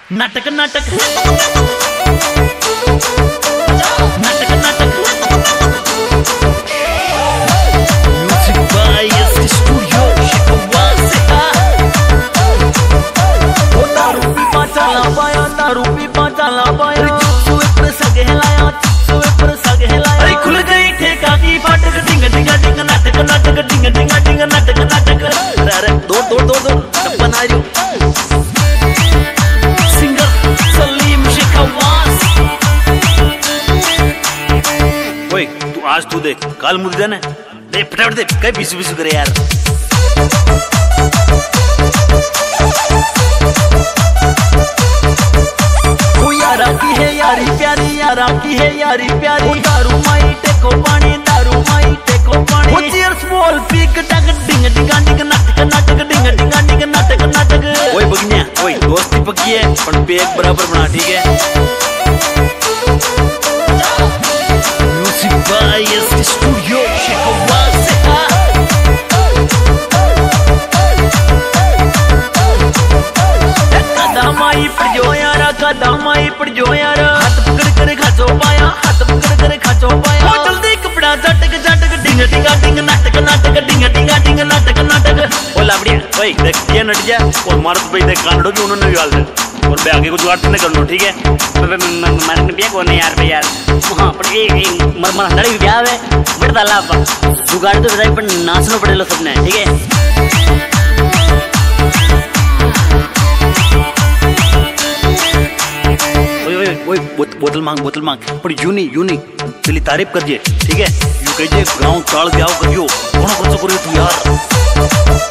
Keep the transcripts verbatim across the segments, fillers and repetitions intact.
नाटक नाटक नाटक नाटक म्यूजिक बाय एस स्टूडियो शिकवा से ओ दारू पीपा चला पाया दारू पीपा चला पाया सुए पर सगे लाया सुए पर सगे लाया अरे खुल गई ठेका की फाटक डिंग डिंग डिंग नाटक नाटक डिंग डिंग डिंग नाटक नाटक अरे दो दो दो दो बना रही आज तू देख कल मुझे देना दे फटाफट दे कहीं बिसु बिसु करे यार। ओ यारा की है यारी प्यारी यारा की है यारी प्यारी दारू माई टेको पानी दारू माई टेको पानी ओ चीयर्स बोल पीक टक डिंग डिंग डिंग नाटक नाटक डिंग डिंग डिंग नाटक नाटक ओए बगनिया ओए दोस्ती पक्की है पर पेक बराबर बना ठीक है। बाय एस स्टूडियो शिकवा से कदमाई पर जो यारा कदमाई पर जो यारा हाथ पकड़ कर खाचो पाया हाथ पकड़ कर खाचो पाया ओ जल्दी कपड़ा झटक झटक डिंग डिंग डिंग नाटक नाटक डिंग डिंग डिंग नाटक नाटक ओ लाबड़िया ओए देख ये नट जा और मारत भाई देख कांडो भी उन्होंने भी डाल दे और बे आगे कुछ जुगाड़ नहीं कर लो ठीक है। मैंने ने बिया को नहीं यार भैया हां पर ये मर मर हंडड़ी बिया है बड़ डाला आप जुगाड़ तो बताई पर नाचनो पड़ेलो सबने ठीक है। ओए ओए ओए बोतल मांग बोतल मांग पर यूनी यूनी चली तारीफ कर दिए ठीक है यू कह जे गांव काल ब्याह करियो कौन खर्च करियो तू यार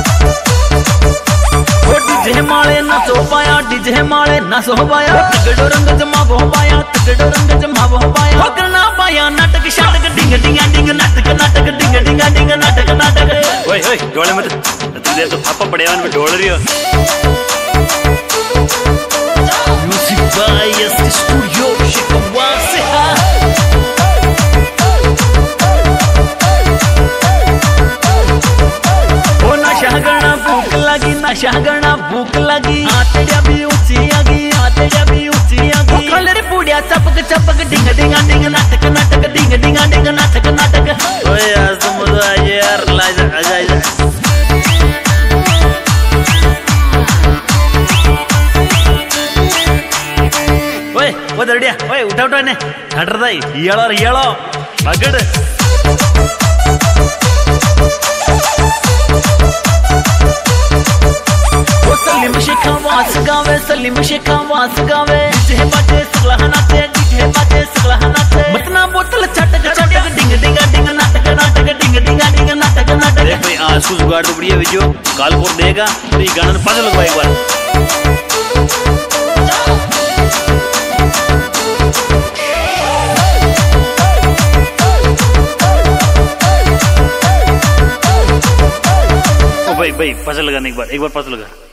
डीजे माले ना सो पाया डीजे माले ना सो पाया तगड़ो रंग जमा हो पाया तगड़ो रंग जमा हो पाया हो करना पाया नाटक शाटक डिंग डिंग डिंग नाटक नाटक डिंग डिंग डिंग नाटक नाटक ओए ओए डोले मत तुझे तो थापा पड़े वन में डोल रही हो। म्यूजिक बाय एस स्टूडियो शिकवा से ओ नशा गणा भूख लगी नशा गणा भूख लगी आतेड्या भी ऊंची आगी आतेड्या भी ऊंची आगी कलर पुड्या चपक चपक डिंग डिंग डिंग नाटक नाटक डिंग डिंग डिंग नाटक नाटक ओए आज तो मजा आया यार लाजा आजा आजा ओए वो दरड़िया ओए उठा उठा ने हट रही येलो येलो अगड़ सलीम शेखा वास गावे सलीम शेखा वास गावे डीजे बाजे सगलाहना थे डीजे बाजे सगलाहना थे मतना बोतल छटक छटक डिंग डिंग डिंग नाटक नाटक डिंग डिंग डिंग नाटक नाटक देख भाई आज को जुगाड़ तो बढ़िया वीडियो काल को देगा तो ये गाना पता लगवा एक बार ओ भाई भाई पता लगा एक बार एक बार पता लगा।